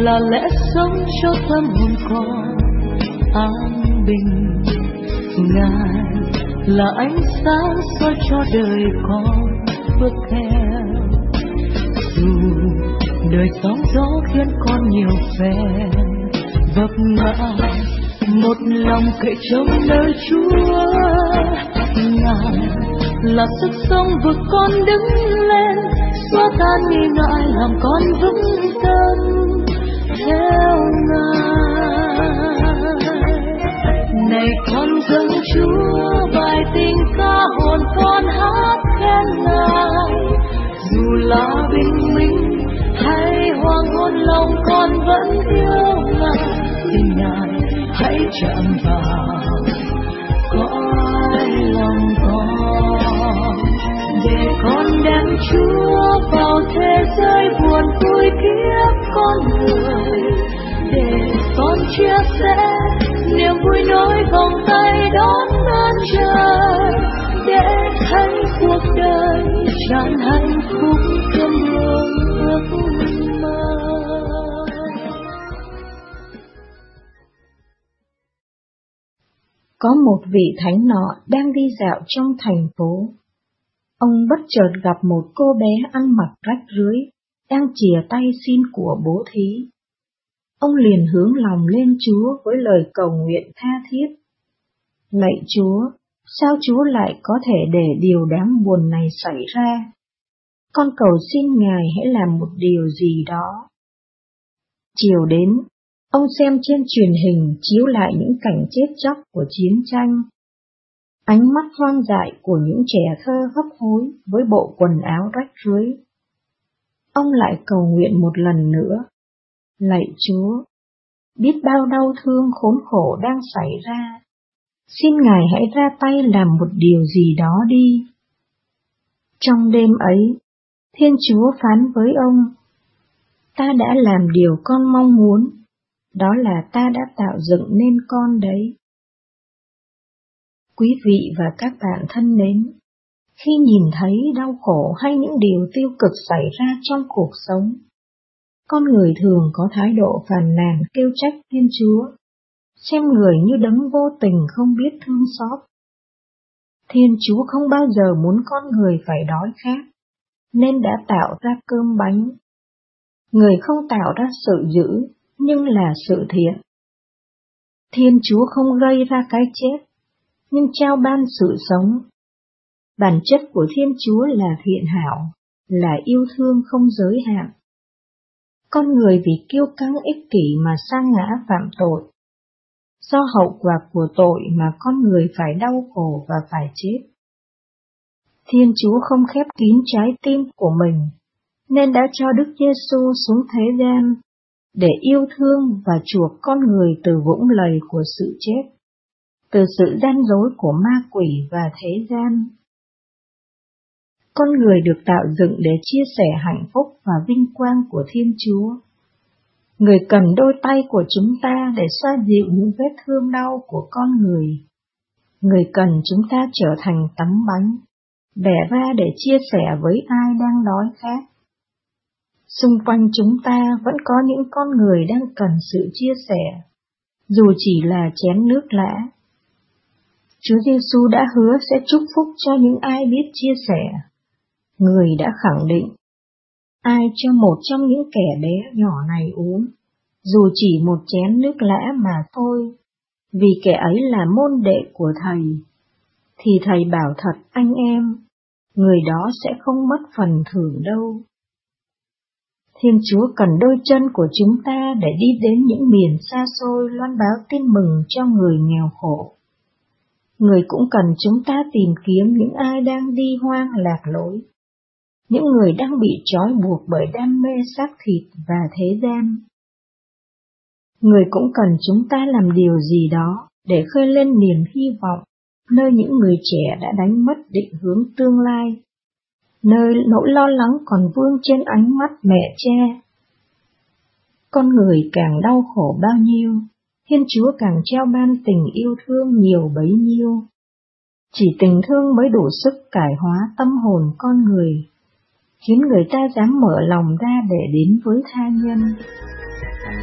là lẽ sống cho tâm hồn con an bình. Ngài là ánh sáng soi cho đời con bước theo, dù đời sóng gió khiến con nhiều phe vấp ngã, một lòng cậy trông nơi Chúa. Ngài là sức sống vực con đứng lên, xóa tan nghi ngại làm con vững tâm theo Ngài. Này con dâng Chúa bài tình ca, hồn con hát khen Ngài. Dù là bình minh hay hoàng hôn, lòng con vẫn yêu Ngài. Xin Ngài hãy chạm vào cõi lòng con, để con đem Chúa vào thế giới buồn vui kiếp con người, để con chia sẻ niềm vui nối vòng tay đón ơn trời, để thấy cuộc đời tràn hạnh phúc trong hương ước mơ. Có một vị thánh nọ đang đi dạo trong thành phố. Ông bất chợt gặp một cô bé ăn mặc rách rưới, đang chìa tay xin của bố thí. Ông liền hướng lòng lên Chúa với lời cầu nguyện tha thiết. Lạy Chúa, sao Chúa lại có thể để điều đáng buồn này xảy ra? Con cầu xin Ngài hãy làm một điều gì đó. Chiều đến, ông xem trên truyền hình chiếu lại những cảnh chết chóc của chiến tranh. Ánh mắt hoang dại của những trẻ thơ hấp hối với bộ quần áo rách rưới. Ông lại cầu nguyện một lần nữa. Lạy Chúa, biết bao đau thương khốn khổ đang xảy ra. Xin Ngài hãy ra tay làm một điều gì đó đi. Trong đêm ấy, Thiên Chúa phán với ông, ta đã làm điều con mong muốn, đó là ta đã tạo dựng nên con đấy. Quý vị và các bạn thân mến, khi nhìn thấy đau khổ hay những điều tiêu cực xảy ra trong cuộc sống, con người thường có thái độ phàn nàn kêu trách Thiên Chúa, xem người như đấng vô tình không biết thương xót. Thiên Chúa không bao giờ muốn con người phải đói khát, nên đã tạo ra cơm bánh. Người không tạo ra sự dữ, nhưng là sự thiện. Thiên Chúa không gây ra cái chết, nhưng trao ban sự sống. Bản chất của Thiên Chúa là thiện hảo, là yêu thương không giới hạn. Con người vì kiêu căng ích kỷ mà sa ngã phạm tội. Do hậu quả của tội mà con người phải đau khổ và phải chết. Thiên Chúa không khép kín trái tim của mình, nên đã cho Đức Giêsu xuống thế gian để yêu thương và chuộc con người từ vũng lầy của sự chết, từ sự gian dối của ma quỷ và thế gian. Con người được tạo dựng để chia sẻ hạnh phúc và vinh quang của Thiên Chúa. Người cần đôi tay của chúng ta để xoa dịu những vết thương đau của con người. Người cần chúng ta trở thành tấm bánh, bẻ ra để chia sẻ với ai đang đói khát. Xung quanh chúng ta vẫn có những con người đang cần sự chia sẻ, dù chỉ là chén nước lã. Chúa Giêsu đã hứa sẽ chúc phúc cho những ai biết chia sẻ. Người đã khẳng định, ai cho một trong những kẻ bé nhỏ này uống, dù chỉ một chén nước lã mà thôi, vì kẻ ấy là môn đệ của Thầy, thì Thầy bảo thật anh em, người đó sẽ không mất phần thưởng đâu. Thiên Chúa cần đôi chân của chúng ta để đi đến những miền xa xôi loan báo tin mừng cho người nghèo khổ. Người cũng cần chúng ta tìm kiếm những ai đang đi hoang lạc lối, những người đang bị trói buộc bởi đam mê xác thịt và thế gian. Người cũng cần chúng ta làm điều gì đó để khơi lên niềm hy vọng nơi những người trẻ đã đánh mất định hướng tương lai, nơi nỗi lo lắng còn vương trên ánh mắt mẹ cha. Con người càng đau khổ bao nhiêu, Thiên Chúa càng trao ban tình yêu thương nhiều bấy nhiêu. Chỉ tình thương mới đủ sức cải hóa tâm hồn con người, khiến người ta dám mở lòng ra để đến với tha nhân.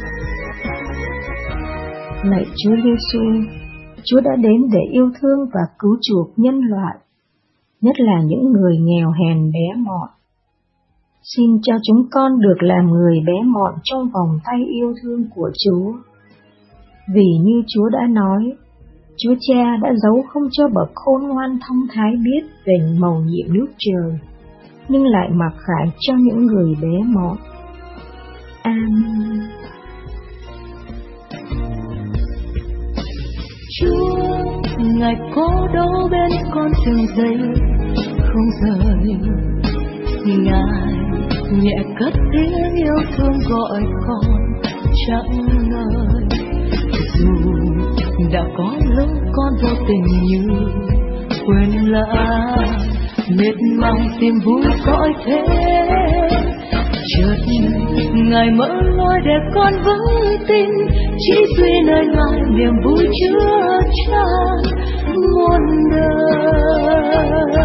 Lạy Chúa Giêsu, Chúa đã đến để yêu thương và cứu chuộc nhân loại, nhất là những người nghèo hèn bé mọn. Xin cho chúng con được làm người bé mọn trong vòng tay yêu thương của Chúa. Vì như Chúa đã nói, Chúa Cha đã giấu không cho bậc khôn ngoan thông thái biết về mầu nhiệm nước trời, nhưng lại mặc khải cho những người bé mọn. Amen. Chúa, Ngài có đâu bên con từng giây không rời. Ngài nhẹ cất tiếng yêu thương gọi con chẳng ngơi. Dù đã có lúc con vô tình như quên lãng, mệt mỏi tìm vui cõi thế, chợt Ngài mở lối để con vững tin, chỉ duy nơi Ngài niềm vui chứa chan muôn đời.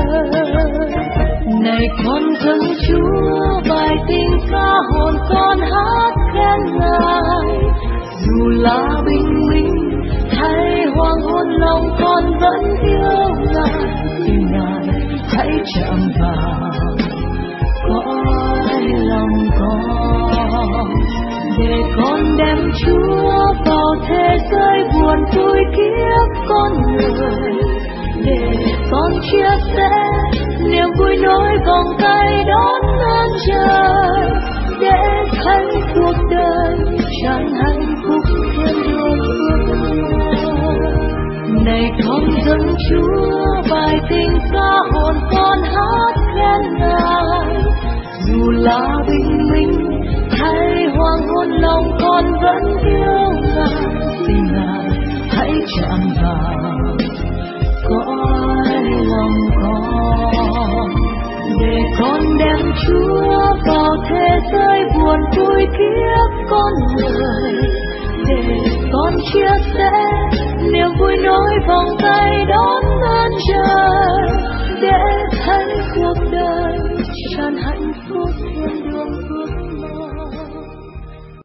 Này con dâng Chúa bài tình ca hồn con hát khen Ngài, dù là bình minh hay hoàng hôn lòng con vẫn yêu Ngài, vì Ngài hãy chạm vào cõi lòng con, để con đem Chúa vào thế giới buồn vui kiếp con người, để con chia sẻ niềm vui nối vòng tay đón ơn trời, để thấy cuộc đời tràn hạnh phúc thêm đôi ước. Này con dâng Chúa bài tình ca hồn con hát khen Ngài, dù là bình minh hay hoàng hôn lòng con vẫn yêu Ngài, vì Ngài hãy chạm vào cõi lòng con, để con đem Chúa vào thế giới buồn vui kiếp con người, để con chia sẻ niềm vui nối vòng tay đón ơn trời, để